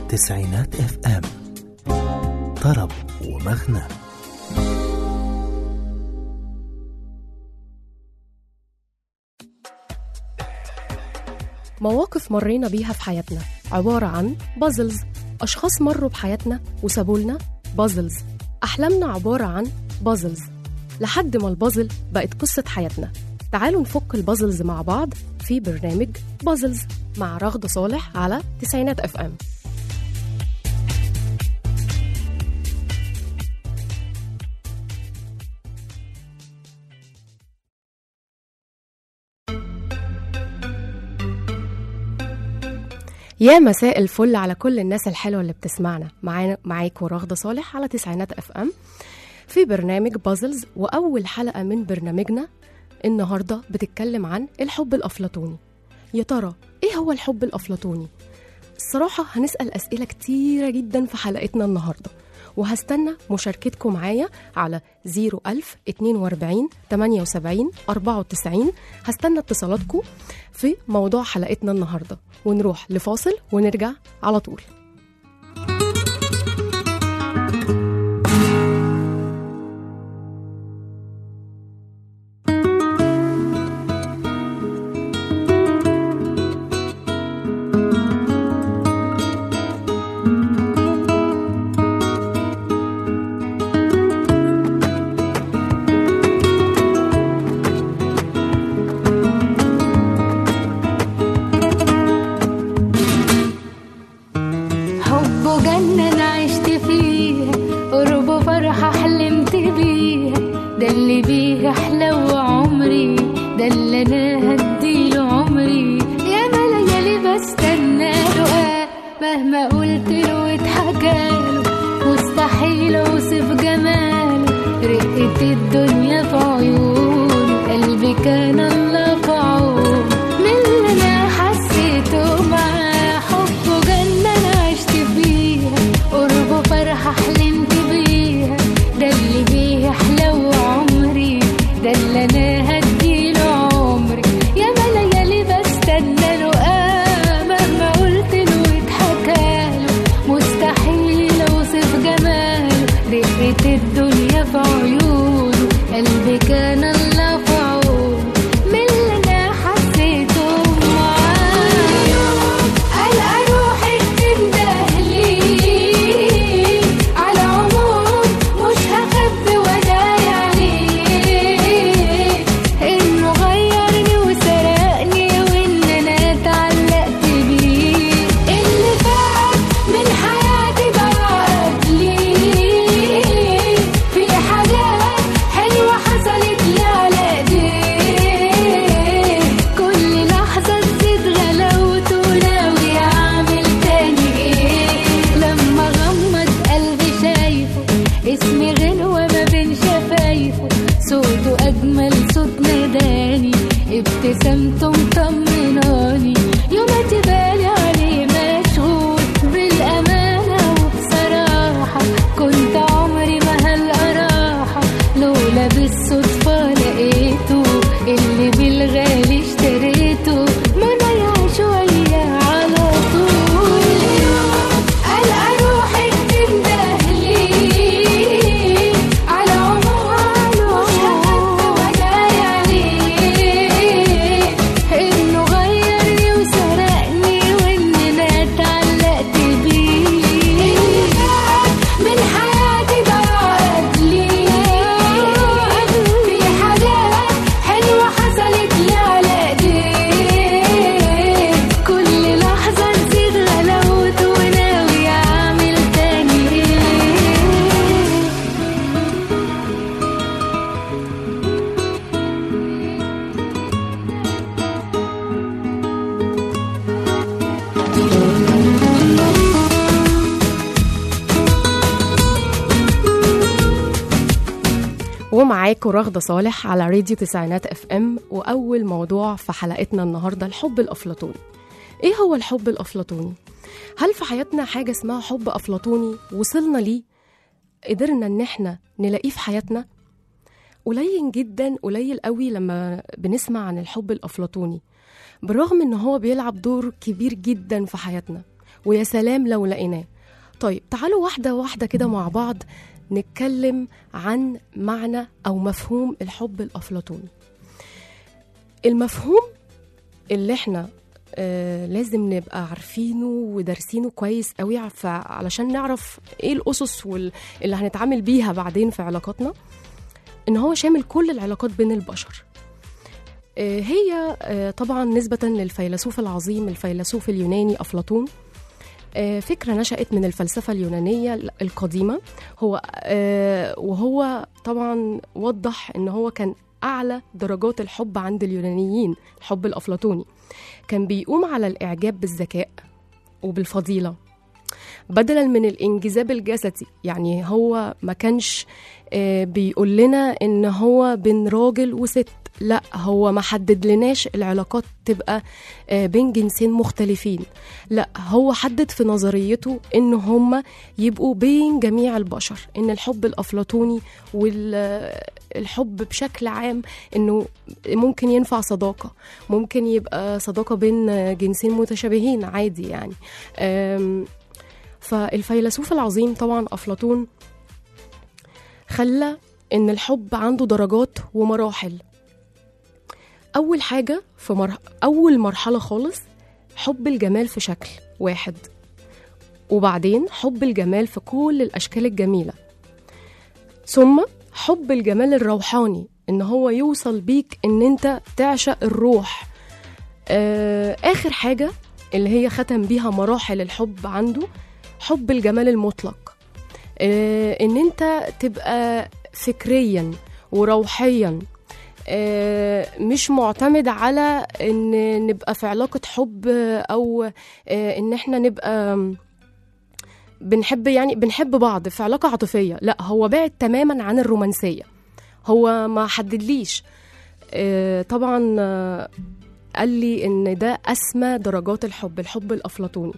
تسعينات اف ام، طرب ومغنى. مواقف مرينا بيها في حياتنا عبارة عن بازلز. أشخاص مروا بحياتنا وسابولنا بازلز. أحلامنا عبارة عن بازلز لحد ما البازل بقت قصة حياتنا. تعالوا نفك البازلز مع بعض في برنامج بازلز مع رغدة صالح على تسعينات اف ام. يا مساء الفل على كل الناس الحلوة اللي بتسمعنا. معاكم رغدة صالح على تسعينات اف ام في برنامج بازلز، وأول حلقة من برنامجنا النهاردة بتتكلم عن الحب الأفلاطوني. يا ترى إيه هو الحب الأفلاطوني؟ الصراحة هنسأل أسئلة كتيرة جدا في حلقتنا النهاردة، وهستنى مشاركتكم معايا على 01042 78 94. هستنى اتصالاتكم في موضوع حلقتنا النهاردة، ونروح لفاصل ونرجع على طول. ومعاكم رغدة صالح على راديو تسعينات اف ام. وأول موضوع في حلقتنا النهاردة الحب الأفلاطوني. إيه هو الحب الأفلاطوني؟ هل في حياتنا حاجة اسمها حب أفلاطوني وصلنا ليه؟ قدرنا إن احنا نلاقيه في حياتنا؟ قليل جدا، قليل قوي لما بنسمع عن الحب الأفلاطوني، بالرغم إن هو بيلعب دور كبير جدا في حياتنا ويا سلام لو لقيناه. طيب تعالوا واحدة واحدة كده مع بعض نتكلم عن معنى أو مفهوم الحب الأفلاطوني. المفهوم اللي احنا لازم نبقى عارفينه ودارسينه كويس قوي علشان نعرف ايه الأسس اللي هنتعامل بيها بعدين في علاقاتنا، ان هو شامل كل العلاقات بين البشر. هي طبعا نسبة للفيلسوف العظيم الفيلسوف اليوناني أفلاطون، فكرة نشأت من الفلسفة اليونانية القديمة. وهو طبعا وضح ان هو كان أعلى درجات الحب عند اليونانيين. الحب الأفلاطوني كان بيقوم على الإعجاب بالذكاء وبالفضيلة بدلا من الانجذاب الجسدي. يعني هو ما كانش بيقول لنا ان هو بين راجل وست، لا هو ما حدد لناش العلاقات تبقى بين جنسين مختلفين، لا هو حدد في نظريته ان هم يبقوا بين جميع البشر. ان الحب الأفلاطوني والحب بشكل عام انه ممكن ينفع صداقة، ممكن يبقى صداقة بين جنسين متشابهين عادي يعني. فالفيلسوف العظيم طبعا أفلاطون خلى إن الحب عنده درجات ومراحل. أول حاجة في أول مرحلة خالص حب الجمال في شكل واحد، وبعدين حب الجمال في كل الأشكال الجميلة، ثم حب الجمال الروحاني إن هو يوصل بيك إن أنت تعشق الروح. آخر حاجة اللي هي ختم بيها مراحل الحب عنده حب الجمال المطلق، ان انت تبقى فكريا وروحيا مش معتمد على ان نبقى في علاقة حب او ان احنا نبقى بنحب بعض في علاقة عاطفية. لا هو بعد تماما عن الرومانسية، هو ما حددليش. طبعا قال لي ان ده اسمى درجات الحب الأفلاطوني.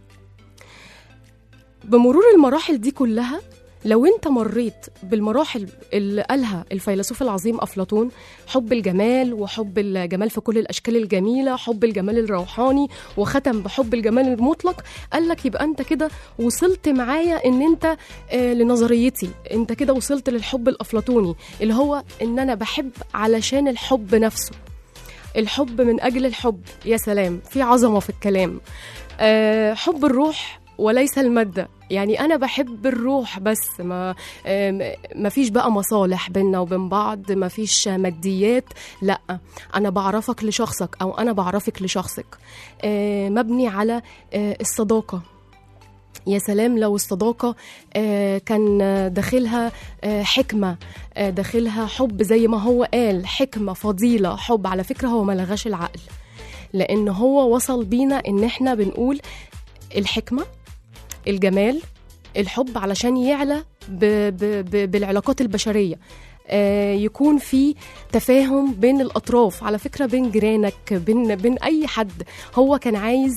بمرور المراحل دي كلها، لو انت مريت بالمراحل اللي قالها الفيلسوف العظيم أفلاطون، حب الجمال وحب الجمال في كل الأشكال الجميلة، حب الجمال الروحاني، وختم بحب الجمال المطلق، قالك يبقى انت كده وصلت معايا ان انت لنظريتي، انت كده وصلت للحب الأفلاطوني اللي هو ان انا بحب علشان الحب نفسه، الحب من أجل الحب. يا سلام في عظمة في الكلام. حب الروح وليس المادة، يعني أنا بحب الروح بس، ما فيش بقى مصالح بيننا وبين بعض، ما فيش ماديات، لا أنا بعرفك لشخصك أو أنا بعرفك لشخصك، مبني على الصداقة. يا سلام لو الصداقة كان داخلها حكمة، داخلها حب زي ما هو قال، حكمة فضيلة حب. على فكرة هو ما لغاش العقل، لأن هو وصل بينا إن احنا بنقول الحكمة الجمال الحب علشان يعلى بالعلاقات البشرية، يكون في تفاهم بين الأطراف، على فكرة بين جيرانك، بين أي حد. هو كان عايز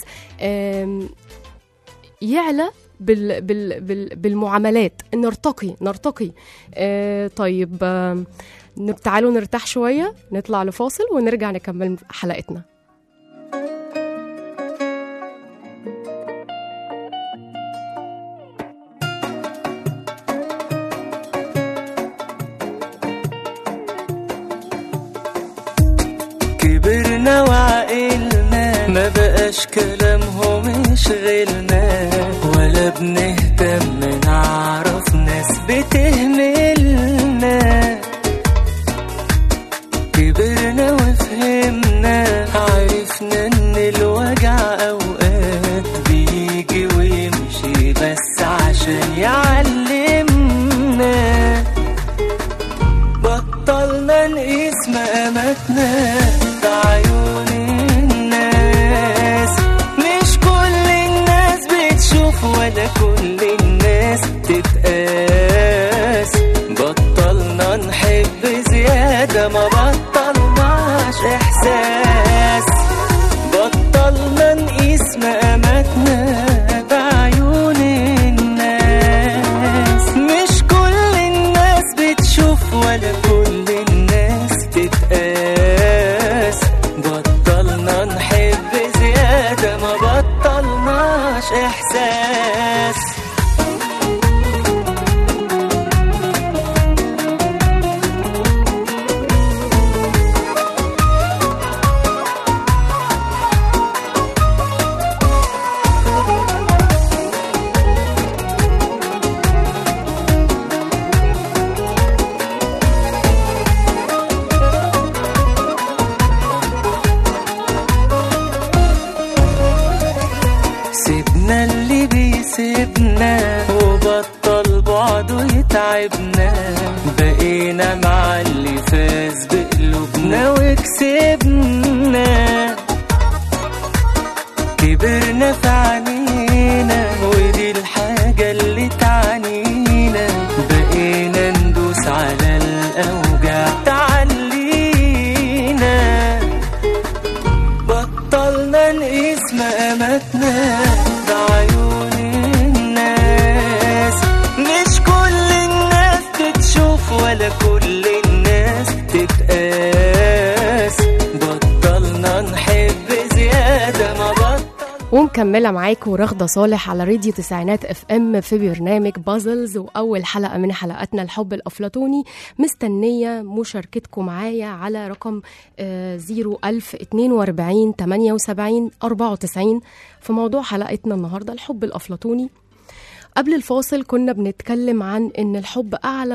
يعلى بالمعاملات، نرتقي. طيب تعالوا نرتاح شوية، نطلع لفاصل ونرجع نكمل حلقتنا. كبرنا وعقلنا، ما بقاش كلامهم يشغلنا، ولا بنهتم نعرف ناس بتهملنا. كبرنا وفهمنا، عرفنا ان الوجع اوقات بيجي ويمشي بس عشان يعلمنا. بطلنا نقيس مقاماتنا بعيون الناس، مش كل الناس بتشوف ولا كل الناس تتقاس. بطلنا نحب زيادة، ما بطلناش إحساس. بطلنا نقيس مقاماتنا بعيون الناس، مش كل الناس بتشوف ولا كل الناس تتقاس. بطلنا نحب زيادة، ما بطلناش إحساس. صاحبنا اللي بيسيبنا وبطل بعده يتعبنا، بقينا مع اللي فاز بقلوبنا وكسبنا، كبرنا في عينينا ودي الحاجة اللي تعنينا، بقينا ندوس على الأوجاع تعلينا، بطلنا نقيس مقاماتنا بعيون الناس، مش كل الناس تتشوف ولا كل الناس تتقاس، بطلنا نحب زيادة ما بطل. ومكملة معاكم رغدة صالح على راديو تسعينات اف ام في برنامج بازلز، وأول حلقة من حلقاتنا الحب الأفلاطوني. مستنية مشاركتكم معايا على رقم 01042 78 94 في موضوع حلقتنا النهاردة الحب الأفلاطوني. قبل الفاصل كنا بنتكلم عن إن الحب أعلى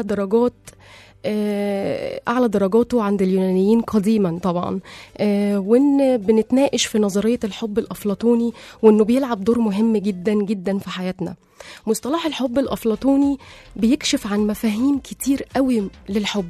درجاته عند اليونانيين قديما طبعا، وإن بنتناقش في نظرية الحب الأفلاطوني وإنه بيلعب دور مهم جدا جدا في حياتنا. مصطلح الحب الأفلاطوني بيكشف عن مفاهيم كتير قوي للحب.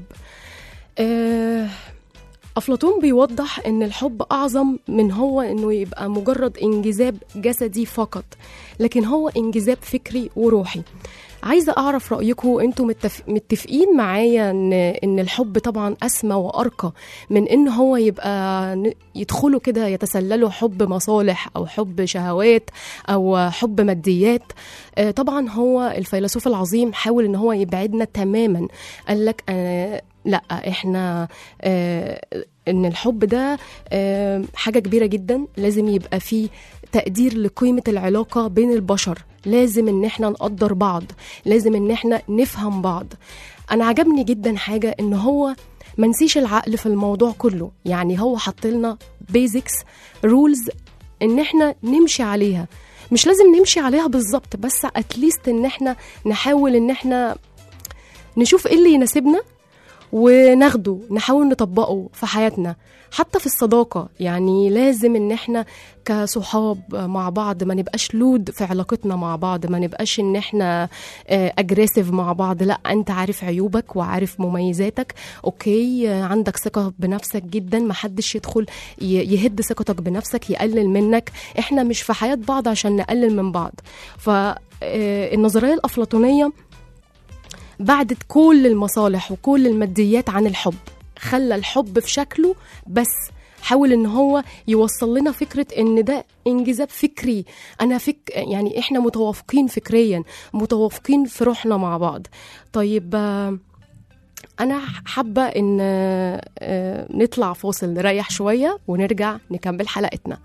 أفلاطون بيوضح إن الحب أعظم من هو إنه يبقى مجرد انجذاب جسدي فقط، لكن هو انجذاب فكري وروحي. عايزة أعرف رأيكم، أنتم متفقين معايا إن الحب طبعا أسمى وأرقى من إن هو يبقى يدخلوا كده يتسللوا حب مصالح أو حب شهوات أو حب ماديات؟ طبعا هو الفيلسوف العظيم حاول إن هو يبعدنا تماما، قال لك لا، إحنا إن الحب ده حاجة كبيرة جدا، لازم يبقى فيه تقدير لقيمة العلاقة بين البشر، لازم ان احنا نقدر بعض، لازم ان احنا نفهم بعض. انا عجبني جدا حاجة ان هو منسيش العقل في الموضوع كله، يعني هو حط لنا بيزكس رولز ان احنا نمشي عليها، مش لازم نمشي عليها بالظبط، بس اتليست ان احنا نحاول ان احنا نشوف ايه اللي يناسبنا وناخده نحاول نطبقه في حياتنا. حتى في الصداقة يعني لازم ان احنا كصحاب مع بعض ما نبقاش لود في علاقتنا مع بعض، ما نبقاش ان احنا اجريسيف مع بعض، لا، انت عارف عيوبك وعارف مميزاتك، اوكي، عندك ثقة بنفسك جدا، ما حدش يدخل يهد ثقتك بنفسك، يقلل منك. احنا مش في حياة بعض عشان نقلل من بعض. فالنظرية الأفلاطونية بعدت كل المصالح وكل الماديات عن الحب، خلى الحب في شكله بس، حاول ان هو يوصل لنا فكرة ان ده انجذاب فكري، يعني احنا متوافقين فكريا، متوافقين في روحنا مع بعض. طيب انا حابة ان نطلع فاصل نريح شوية ونرجع نكمل حلقتنا.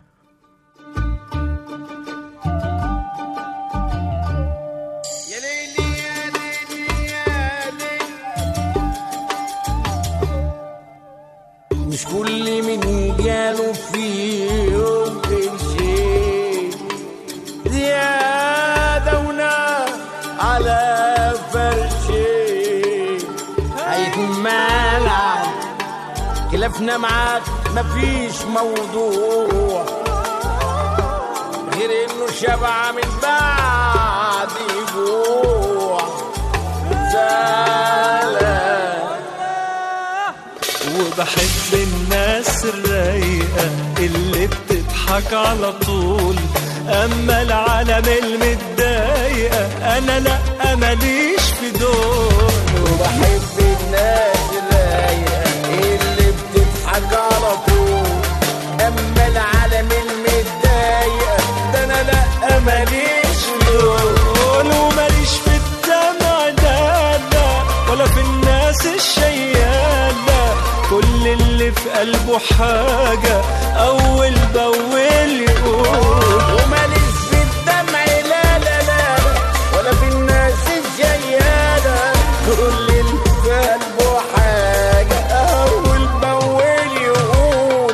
مش كل من جاله في يوم شيء زيادة ونار على فرشي هيكون مالع خلافنا معاك، مفيش موضوع غير انه شبع من بعد جوع وبحب الناس الرايقة اللي بتضحك على طول، أما العالم المتضايقة أنا لأ ماليش في دول. وبحب الناس الرايقة اللي بتضحك على طول، أما العالم المتضايقة ده أنا لأ ماليش في دول. وماليش في الدمع ده لا، ولا في الناس الشيالة، كل اللي في قلبه حاجة أول بأول يقول. وماليش في الدمع لا لا لا، ولا في الناس الجيالة، كل اللي في قلبه حاجة أول بأول يقول.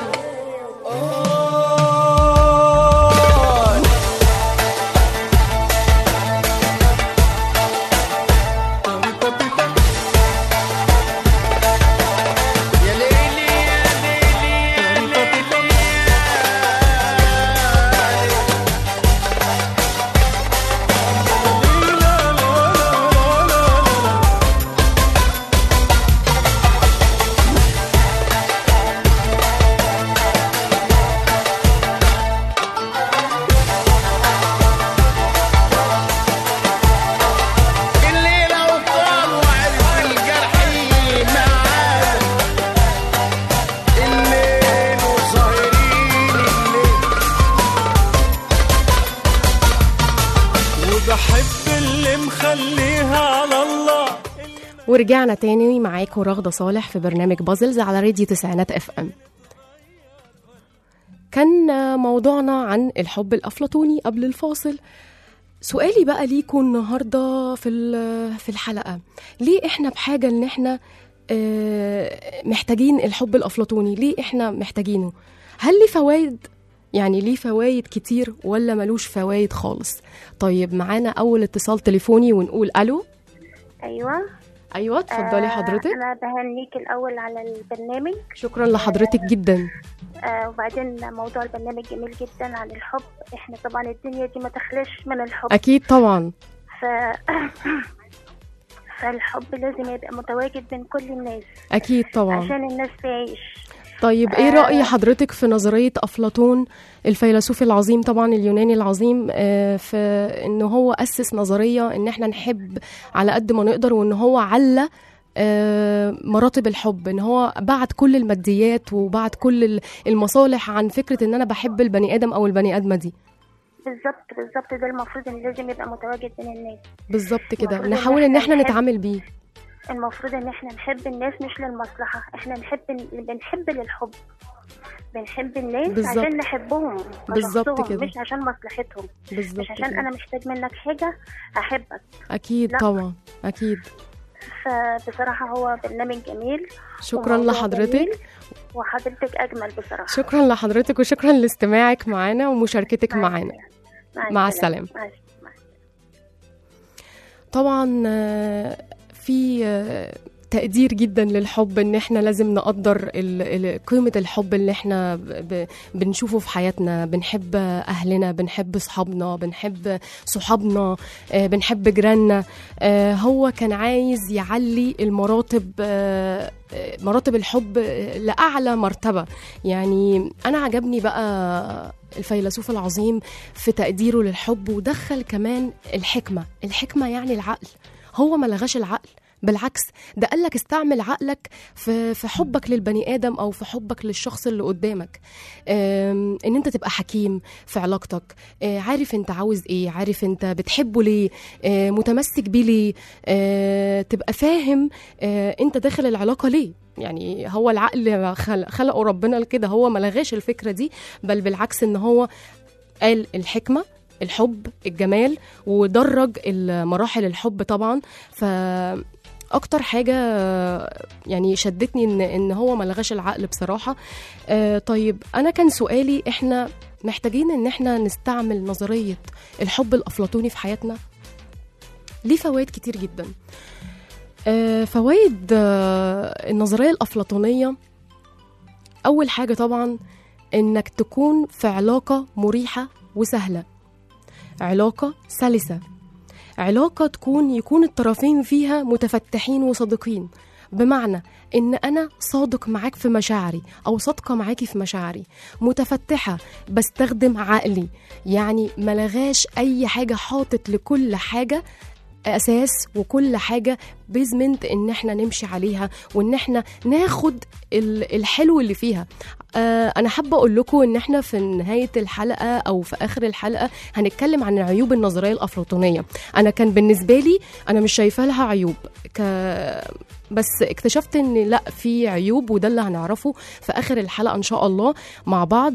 ومخليها على الله. ورجعنا تاني معاكم رغدة صالح في برنامج بازلز على راديو تسعينات اف ام. كان موضوعنا عن الحب الأفلاطوني قبل الفاصل. سؤالي بقى ليكم النهاردة في الحلقة، ليه احنا بحاجة ان احنا محتاجين الحب الأفلاطوني؟ ليه احنا محتاجينه؟ هل ليه فوائد؟ يعني ليه فوائد كتير ولا ملوش فوائد خالص؟ طيب معانا أول اتصال تليفوني ونقول ألو. أيوة اتفضلي حضرتك. أنا بهنيك الأول على البرنامج. شكرا لحضرتك جدا. وبعدين موضوع البرنامج جميل جدا عن الحب. احنا طبعا الدنيا دي ما تخلش من الحب. أكيد طبعا. فالحب لازم يبقى متواجد بين كل الناس. أكيد طبعا عشان الناس تعيش. طيب ايه رأي حضرتك في نظرية أفلاطون الفيلسوف العظيم طبعا اليوناني العظيم، في انه هو أسس نظرية ان احنا نحب على قد ما نقدر، وان هو علّى مراتب الحب، ان هو بعد كل الماديات وبعد كل المصالح عن فكرة ان انا بحب البني آدم او البني آدمة دي. بالظبط ده المفروض ان لازم يبقى متواجد بين الناس. بالظبط كده، نحاول ان احنا نتعامل بيه. المفروض ان احنا نحب الناس مش للمصلحة، احنا بنحب للحب، بنحب الناس بالزبط. عشان نحبهم بالظبط كده، مش عشان مصلحتهم. بالظبط مش عشان كده. انا محتاج منك حاجة احبك. اكيد لا. طبعا اكيد. فبصراحة هو برنامج جميل. شكرا لحضرتك. وحضرتك اجمل بصراحة. شكرا لحضرتك وشكرا لاستماعك معنا ومشاركتك معنا. مع السلامة. طبعا في تقدير جدا للحب، ان احنا لازم نقدر قيمة الحب اللي احنا بنشوفه في حياتنا. بنحب اهلنا، بنحب صحابنا، بنحب صحابنا، بنحب جيراننا. هو كان عايز يعلي مراتب الحب لأعلى مرتبة. يعني أنا عجبني بقى الفيلسوف العظيم في تقديره للحب، ودخل كمان الحكمة يعني العقل. هو ما لغاش العقل، بالعكس ده قالك استعمل عقلك في حبك للبني آدم أو في حبك للشخص اللي قدامك. إن أنت تبقى حكيم في علاقتك، عارف أنت عاوز إيه، عارف أنت بتحبه ليه، متمسك بيه ليه، تبقى فاهم أنت داخل العلاقة ليه. يعني هو العقل خلقه ربنا لكده، هو ما لغاش الفكرة دي، بل بالعكس إن هو قال الحكمة، الحب، الجمال، ودرج المراحل الحب طبعا. فأكتر حاجة يعني شدتني إن هو ما لغاش العقل بصراحة. طيب أنا كان سؤالي، إحنا محتاجين إن إحنا نستعمل نظرية الحب الأفلاطوني في حياتنا؟ ليه فوائد كتير جدا. فوائد النظرية الأفلاطونية، أول حاجة طبعا إنك تكون في علاقة مريحة وسهلة، علاقة سلسة، علاقة يكون الطرفين فيها متفتحين وصادقين. بمعنى إن أنا صادق معاك في مشاعري أو صادقة معاكي في مشاعري، متفتحة، بستخدم عقلي، يعني ملغاش أي حاجة، حاطط لكل حاجة أساس وكل حاجة بيزمنت إن احنا نمشي عليها، وإن احنا ناخد الحلو اللي فيها. أنا حابة أقول لكم إن احنا في نهاية الحلقة أو في آخر الحلقة هنتكلم عن عيوب النظرية الأفلاطونية. أنا كان بالنسبة لي أنا مش شايفة لها عيوب، بس اكتشفت إن لأ في عيوب، وده اللي هنعرفه في آخر الحلقة إن شاء الله مع بعض.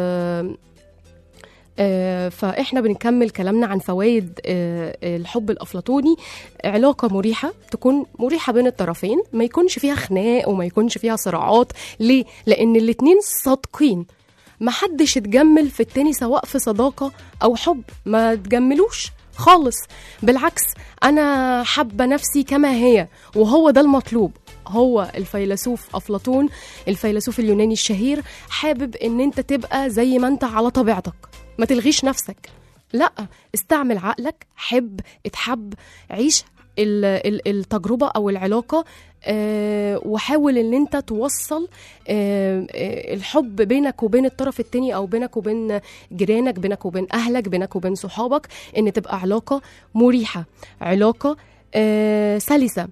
فإحنا بنكمل كلامنا عن فوائد الحب الأفلاطوني. علاقة مريحة، تكون مريحة بين الطرفين، ما يكونش فيها خناق وما يكونش فيها صراعات. ليه؟ لأن الاتنين صادقين، ما حدش يتجمل في التاني، سواء في صداقة أو حب، ما تجملوش خالص. بالعكس أنا حابة نفسي كما هي، وهو ده المطلوب. هو الفيلسوف أفلاطون الفيلسوف اليوناني الشهير حابب ان انت تبقى زي ما انت على طبيعتك، ما تلغيش نفسك، لا، استعمل عقلك، حب، اتحب، عيش التجربة أو العلاقة، وحاول ان انت توصل الحب بينك وبين الطرف التاني، او بينك وبين جيرانك، بينك وبين اهلك، بينك وبين صحابك، ان تبقى علاقة مريحة، علاقة سلسة.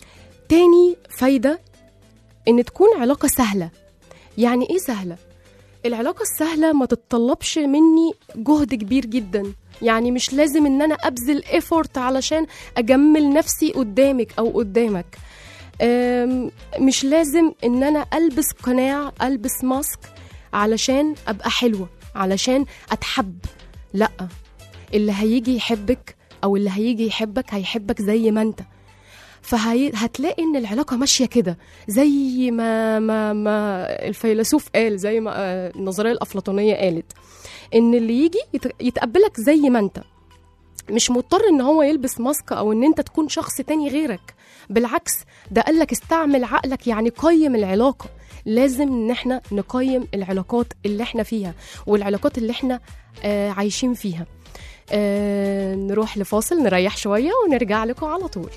تاني فايدة ان تكون علاقة سهلة. يعني ايه سهلة؟ العلاقة السهلة ما تتطلبش مني جهد كبير جدا، يعني مش لازم ان انا ابذل effort علشان اجمل نفسي قدامك او قدامك. مش لازم ان انا البس قناع، البس ماسك علشان ابقى حلوة، علشان اتحب. لا، اللي هيجي يحبك او اللي هيجي يحبك هيحبك زي ما انت. فهتلاقي ان العلاقه ماشيه كده زي ما الفيلسوف قال، زي ما النظريه الافلاطونيه قالت، ان اللي يجي يتقبلك زي ما انت، مش مضطر ان هو يلبس ماسك او ان انت تكون شخص تاني غيرك. بالعكس، ده قالك استعمل عقلك، يعني قيم العلاقه. لازم ان احنا نقيم العلاقات اللي احنا فيها والعلاقات اللي احنا عايشين فيها. نروح لفاصل نريح شويه ونرجع لكم على طول.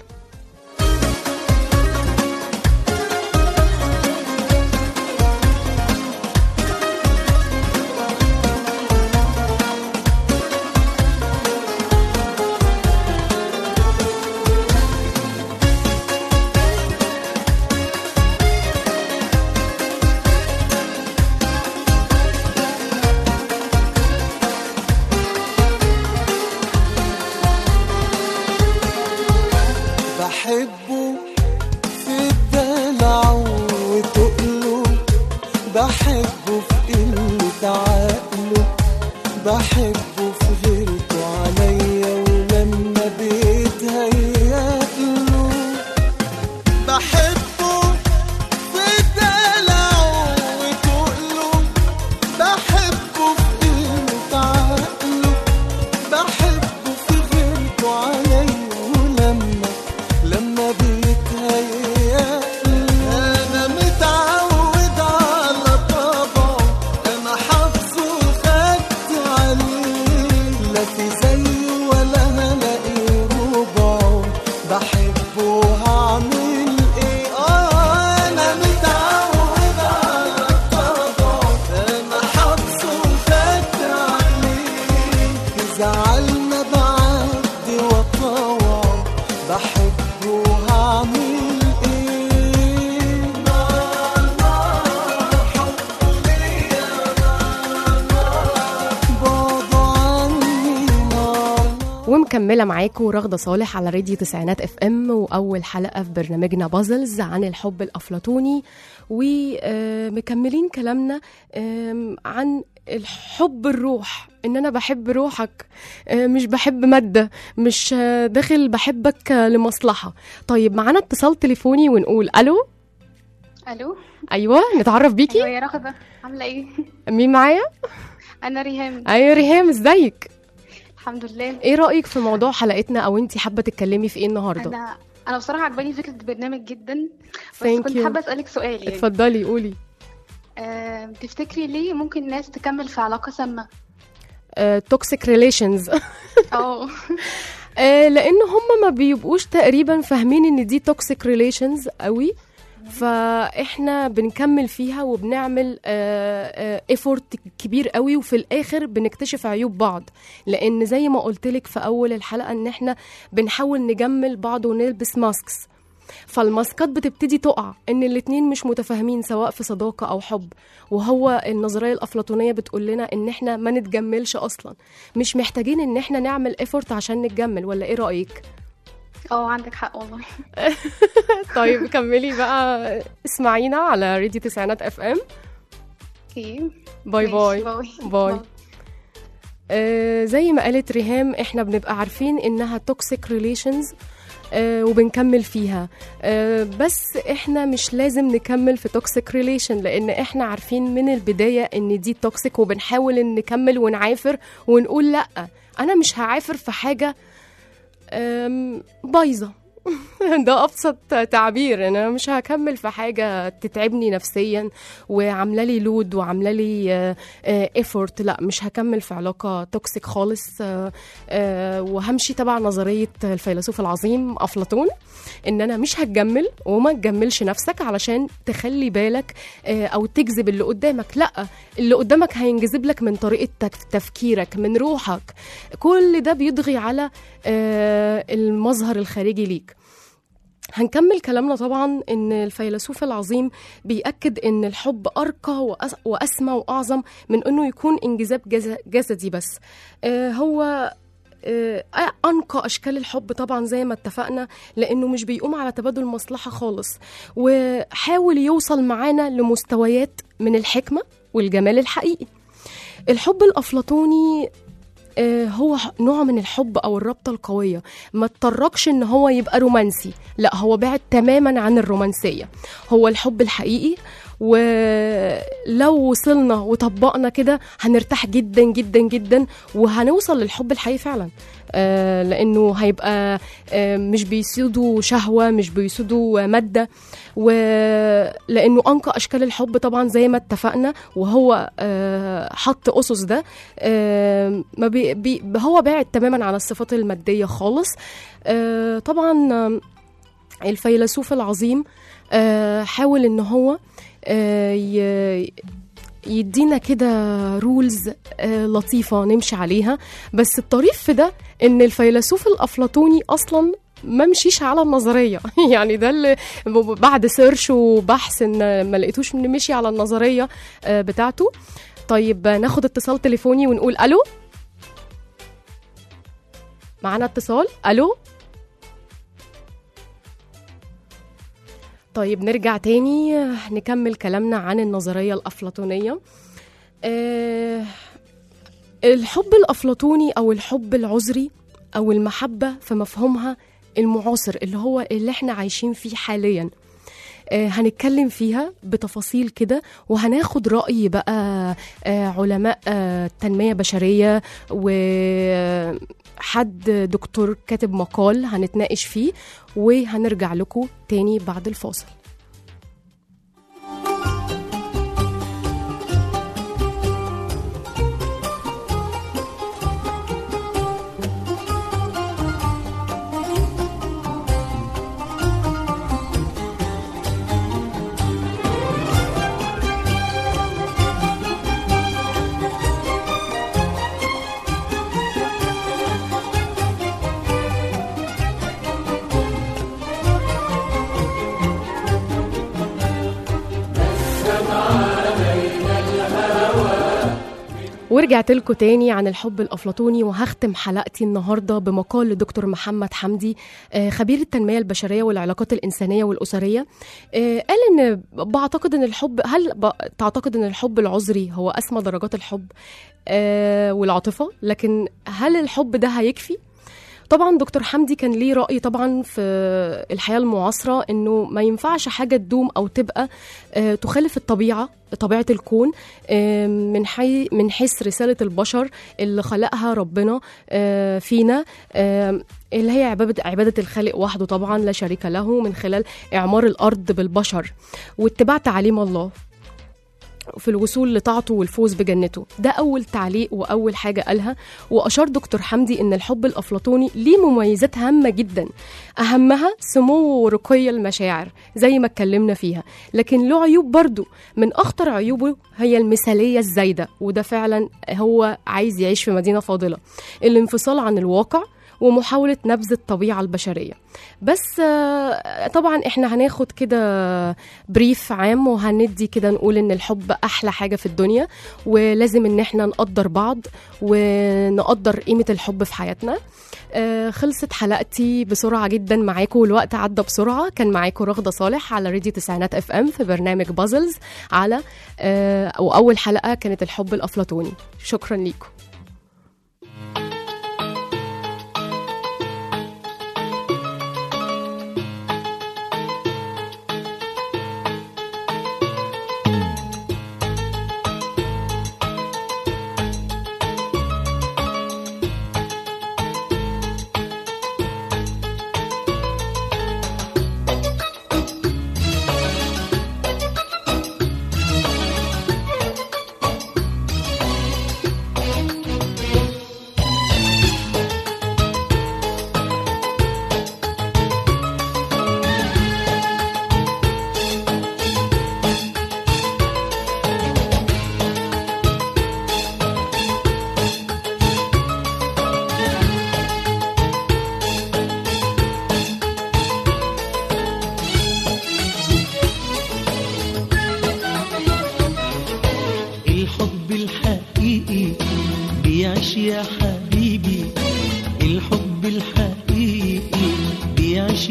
بحبه في الدلع وتقله، بحبه في قلة عقله، بحبه في غيرته عليا ولما بيتهيأله. بحبه في الدلع وتقله، بحبه في قلة عقله، بحبه في غيرته عليا لما بيتهيأ. أنا متعود على طبعه، أنا حافظه وخدت عليه، لا في زيه ولا هلاقي ربعه، بحبه هعمل إيه؟ أنا متعود على طبعه، أنا حافظه وخدت عليه، زعلنا بعدي وطوعه، بحبه هعمل ايه؟ نار نار حبه ليا، نار نار بعده عني، نار. ومكملة معاكم رغدة صالح على راديو تسعينات اف ام، وأول حلقة في برنامجنا بازلز عن الحب الأفلاطوني. ومكملين كلامنا عن الحب الروح، ان انا بحب روحك، مش بحب مادة، مش داخل بحبك لمصلحة. طيب معانا اتصال تليفوني ونقول الو. الو، ايوه نتعرف بيكي. ايوه يا رغدة، عامله ايه؟ مين معايا؟ انا ريهام. ايوه ريهام، ازيك؟ الحمد لله. ايه رأيك في موضوع حلقتنا، او انتي حابة تتكلمي في ايه النهاردة؟ انا بصراحه عجباني فكره البرنامج جدا، بس Thank كنت you. حابه اسالك سؤال يعني. اتفضلي قولي. تفتكري ليه ممكن ناس تكمل في علاقه سامه؟ توكسيك ريليشنز. لان هم ما بيبقوش تقريبا فاهمين ان دي توكسيك ريليشنز قوي، فاحنا بنكمل فيها وبنعمل ايفورت كبير قوي، وفي الاخر بنكتشف عيوب بعض. لان زي ما قلتلك في اول الحلقه ان احنا بنحاول نجمل بعض ونلبس ماسكس، فالماسكات بتبتدي تقع، ان الاتنين مش متفاهمين سواء في صداقة او حب. وهو النظرية الافلاطونية بتقول لنا ان احنا ما نتجملش اصلا، مش محتاجين ان احنا نعمل ايفورت عشان نتجمل، ولا ايه رأيك؟ عندك حق والله. طيب كملي بقى، اسمعينا على راديو تسعينات اف ام. اوكي، باي باي باي. زي ما قالت ريهام، احنا بنبقى عارفين انها توكسيك ريليشنز وبنكمل فيها، بس احنا مش لازم نكمل في توكسيك ريليشن، لان احنا عارفين من البداية ان دي توكسيك، وبنحاول ان نكمل ونعافر ونقول لا، انا مش هعافر في حاجة بايظة. ده ابسط تعبير، انا مش هكمل في حاجه تتعبني نفسيا وعامله لي لود وعامله لي ايفورت. لا، مش هكمل في علاقه توكسيك خالص، وهمشي تبع نظريه الفيلسوف العظيم افلاطون، ان انا مش هتجمل وما تجملش نفسك علشان تخلي بالك او تجذب اللي قدامك. لا، اللي قدامك هينجذب لك من طريقه تفكيرك، من روحك. كل ده بيضغي على المظهر الخارجي ليك. هنكمل كلامنا طبعا ان الفيلسوف العظيم بيأكد ان الحب ارقى واسمى واعظم من انه يكون انجذاب جسدي بس. هو أنقى أشكال الحب طبعا زي ما اتفقنا، لأنه مش بيقوم على تبادل مصلحة خالص، وحاول يوصل معانا لمستويات من الحكمة والجمال الحقيقي. الحب الأفلاطوني هو نوع من الحب أو الرابطة القوية، ما تطرقش إن هو يبقى رومانسي، لا هو بعد تماما عن الرومانسية، هو الحب الحقيقي. ولو وصلنا وطبقنا كده هنرتاح جدا جدا جدا، وهنوصل للحب الحقيقي فعلا، لأنه هيبقى مش بيسودوا شهوة، مش بيسودوا مادة، ولأنه أنقى أشكال الحب طبعا زي ما اتفقنا، وهو حط أسس ده، هو بعد تماما عن الصفات المادية خالص. طبعا الفيلسوف العظيم حاول إن هو يدينا كده رولز لطيفة نمشي عليها. بس الطريف في ده ان الفيلسوف الأفلاطوني اصلا ما مشيش على النظرية يعني ده اللي بعد سيرش وبحث ان ما لقيتوش مشي على النظرية بتاعته. طيب ناخد اتصال تليفوني ونقول الو. معنا اتصال. الو. طيب نرجع تاني نكمل كلامنا عن النظرية الأفلاطونية. الحب الأفلاطوني أو الحب العذري أو المحبة في مفهومها المعاصر اللي احنا عايشين فيه حاليا، هنتكلم فيها بتفاصيل كده، وهناخد رأي بقى علماء تنمية بشرية وحد دكتور كاتب مقال هنتناقش فيه، وهنرجع لكم تاني بعد الفاصل. ورجعت لكم تاني عن الحب الأفلاطوني، وهختم حلقتي النهاردة بمقال لدكتور محمد حمدي خبير التنمية البشرية والعلاقات الإنسانية والأسرية. قال إن بعتقد إن الحب، هل تعتقد إن الحب العذري هو أسمى درجات الحب والعاطفة، لكن هل الحب ده هيكفي؟ طبعا دكتور حمدي كان ليه رأي طبعا في الحياة المعاصرة إنه ما ينفعش حاجة تدوم أو تبقى تخالف طبيعة الكون من حيث رسالة البشر اللي خلقها ربنا فينا، اللي هي عبادة الخالق وحده طبعا لا شريك له، من خلال إعمار الأرض بالبشر واتباع تعاليم الله في الوصول لطاعته والفوز بجنته. ده أول تعليق وأول حاجة قالها. وأشار دكتور حمدي إن الحب الأفلاطوني ليه مميزات هامة جدا، أهمها سمو ورقي المشاعر زي ما اتكلمنا فيها، لكن له عيوب برضو. من أخطر عيوبه هي المثالية الزايدة، وده فعلا هو عايز يعيش في مدينة فاضلة، الانفصال عن الواقع ومحاولة نبذ الطبيعة البشرية. بس طبعا احنا هناخد كده بريف عام، وهندي كده نقول ان الحب احلى حاجة في الدنيا، ولازم ان احنا نقدر بعض ونقدر قيمة الحب في حياتنا. خلصت حلقتي بسرعة جدا معاكم، والوقت عدى بسرعة. كان معاكم رغدة صالح على راديو تسعينات FM في برنامج بازلز على وأول حلقة كانت الحب الأفلاطوني. شكرا ليكم.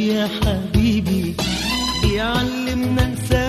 يا حبيبي بيعلمنا نسامح